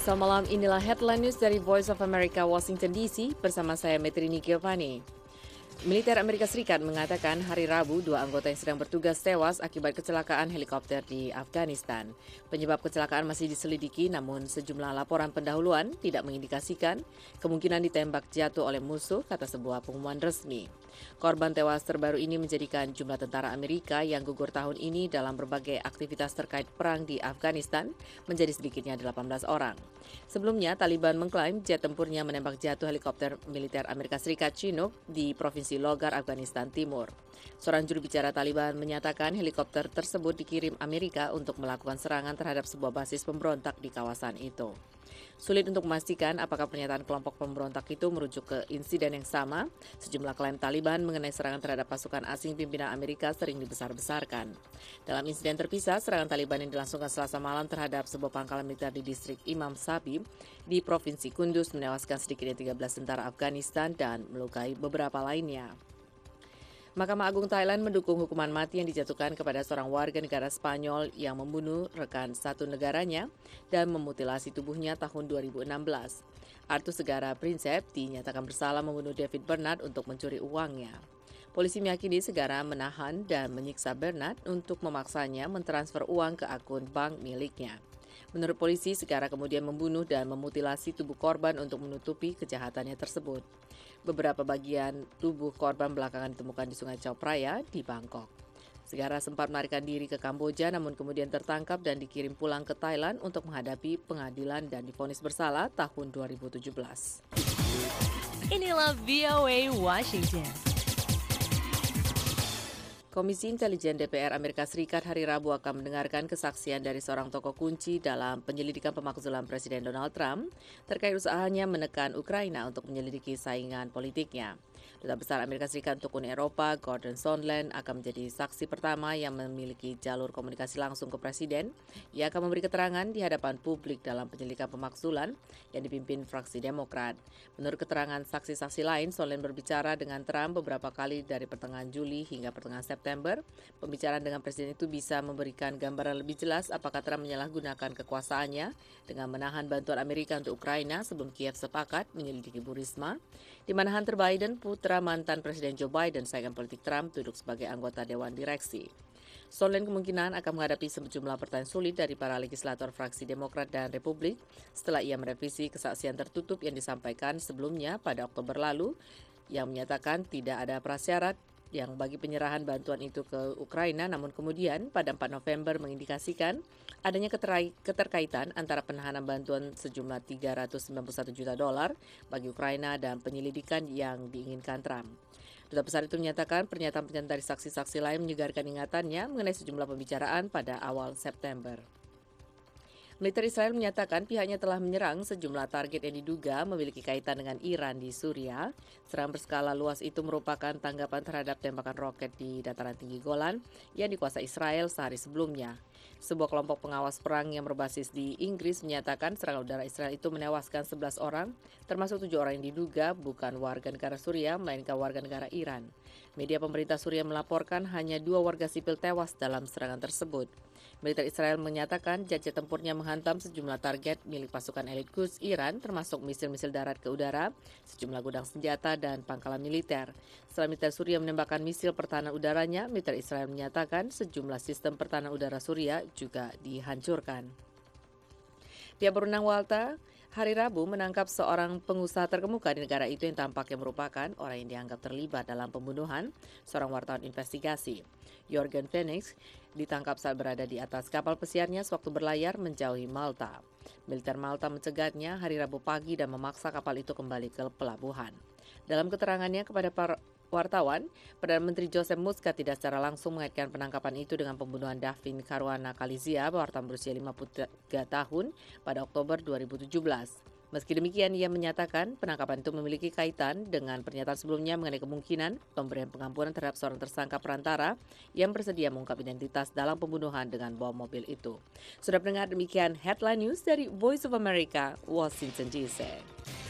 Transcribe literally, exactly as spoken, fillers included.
Selamat malam, inilah headline news dari Voice of America, Washington D C, bersama saya Metrini Giovanni. Militer Amerika Serikat mengatakan hari Rabu dua anggota yang sedang bertugas tewas akibat kecelakaan helikopter di Afghanistan. Penyebab kecelakaan masih diselidiki, namun sejumlah laporan pendahuluan tidak mengindikasikan kemungkinan ditembak jatuh oleh musuh, kata sebuah pengumuman resmi. Korban tewas terbaru ini menjadikan jumlah tentara Amerika yang gugur tahun ini dalam berbagai aktivitas terkait perang di Afghanistan menjadi sedikitnya delapan belas orang. Sebelumnya, Taliban mengklaim jet tempurnya menembak jatuh helikopter militer Amerika Serikat Chinook di Provinsi Logar, Afghanistan Timur. Seorang juru bicara Taliban menyatakan helikopter tersebut dikirim Amerika untuk melakukan serangan terhadap sebuah basis pemberontak di kawasan itu. Sulit untuk memastikan apakah pernyataan kelompok pemberontak itu merujuk ke insiden yang sama. Sejumlah klaim Taliban mengenai serangan terhadap pasukan asing pimpinan Amerika sering dibesar-besarkan. Dalam insiden terpisah, serangan Taliban yang dilangsungkan Selasa malam terhadap sebuah pangkalan militer di distrik Imam Sabib di Provinsi Kunduz menewaskan sedikitnya tiga belas tentara Afghanistan dan melukai beberapa lainnya. Mahkamah Agung Thailand mendukung hukuman mati yang dijatuhkan kepada seorang warga negara Spanyol yang membunuh rekan satu negaranya dan memutilasi tubuhnya tahun dua ribu enam belas. Arthur Segara Prinsep dinyatakan bersalah membunuh David Bernard untuk mencuri uangnya. Polisi meyakini Segara menahan dan menyiksa Bernard untuk memaksanya mentransfer uang ke akun bank miliknya. Menurut polisi, Segara kemudian membunuh dan memutilasi tubuh korban untuk menutupi kejahatannya tersebut. Beberapa bagian tubuh korban belakangan ditemukan di Sungai Chao Phraya di Bangkok. Segara sempat melarikan diri ke Kamboja namun kemudian tertangkap dan dikirim pulang ke Thailand untuk menghadapi pengadilan dan divonis bersalah tahun dua ribu tujuh belas. Inilah V O A Washington. Komisi Intelijen D P R Amerika Serikat hari Rabu akan mendengarkan kesaksian dari seorang tokoh kunci dalam penyelidikan pemakzulan Presiden Donald Trump terkait usahanya menekan Ukraina untuk menyelidiki saingan politiknya. Duta Besar Amerika Serikat untuk Uni Eropa, Gordon Sondland, akan menjadi saksi pertama yang memiliki jalur komunikasi langsung ke Presiden. Ia akan memberi keterangan di hadapan publik dalam penyelidikan pemakzulan yang dipimpin fraksi Demokrat. Menurut keterangan saksi-saksi lain, Sondland berbicara dengan Trump beberapa kali dari pertengahan Juli hingga pertengahan September. Pembicaraan dengan Presiden itu bisa memberikan gambaran lebih jelas apakah Trump menyalahgunakan kekuasaannya dengan menahan bantuan Amerika untuk Ukraina sebelum Kiev sepakat menyelidiki Burisma, di mana Hunter Biden, putra mantan Presiden Joe Biden, saingan politik Trump, duduk sebagai anggota Dewan Direksi. Sondland kemungkinan akan menghadapi sejumlah pertanyaan sulit dari para legislator fraksi Demokrat dan Republik setelah ia merevisi kesaksian tertutup yang disampaikan sebelumnya pada Oktober lalu yang menyatakan tidak ada prasyarat yang bagi penyerahan bantuan itu ke Ukraina, namun kemudian pada empat November mengindikasikan adanya keterkaitan antara penahanan bantuan sejumlah tiga ratus sembilan puluh satu juta dolar bagi Ukraina dan penyelidikan yang diinginkan Trump. Duta Besar itu menyatakan pernyataan-pernyataan dari saksi-saksi lain menyegarkan ingatannya mengenai sejumlah pembicaraan pada awal September. Militer Israel menyatakan pihaknya telah menyerang sejumlah target yang diduga memiliki kaitan dengan Iran di Suriah. Serangan berskala luas itu merupakan tanggapan terhadap tembakan roket di dataran tinggi Golan yang dikuasai Israel sehari sebelumnya. Sebuah kelompok pengawas perang yang berbasis di Inggris menyatakan serangan udara Israel itu menewaskan sebelas orang, termasuk tujuh orang yang diduga bukan warga negara Suriah, melainkan warga negara Iran. Media pemerintah Suriah melaporkan hanya dua warga sipil tewas dalam serangan tersebut. Militer Israel menyatakan jet-jet tempurnya menghantam sejumlah target milik pasukan elit Quds Iran, termasuk misil-misil darat ke udara, sejumlah gudang senjata, dan pangkalan militer. Setelah militer Suriah menembakkan misil pertahanan udaranya, militer Israel menyatakan sejumlah sistem pertahanan udara Suriah juga dihancurkan. Pihak berwenang Walta hari Rabu menangkap seorang pengusaha terkemuka di negara itu yang tampaknya merupakan orang yang dianggap terlibat dalam pembunuhan seorang wartawan investigasi. Jorgen Phoenix ditangkap saat berada di atas kapal pesiarnya sewaktu berlayar menjauhi Malta. Militer Malta mencegatnya hari Rabu pagi dan memaksa kapal itu kembali ke pelabuhan. Dalam keterangannya kepada para wartawan, Perdana Menteri Joseph Muscat tidak secara langsung mengaitkan penangkapan itu dengan pembunuhan Davin Caruana Galizia, wartawan berusia lima puluh tiga tahun pada Oktober dua ribu tujuh belas. Meski demikian, ia menyatakan penangkapan itu memiliki kaitan dengan pernyataan sebelumnya mengenai kemungkinan pemberian pengampunan terhadap seorang tersangka perantara yang bersedia mengungkap identitas dalam pembunuhan dengan bom mobil itu. Sudah mendengar demikian headline news dari Voice of America, Washington D C.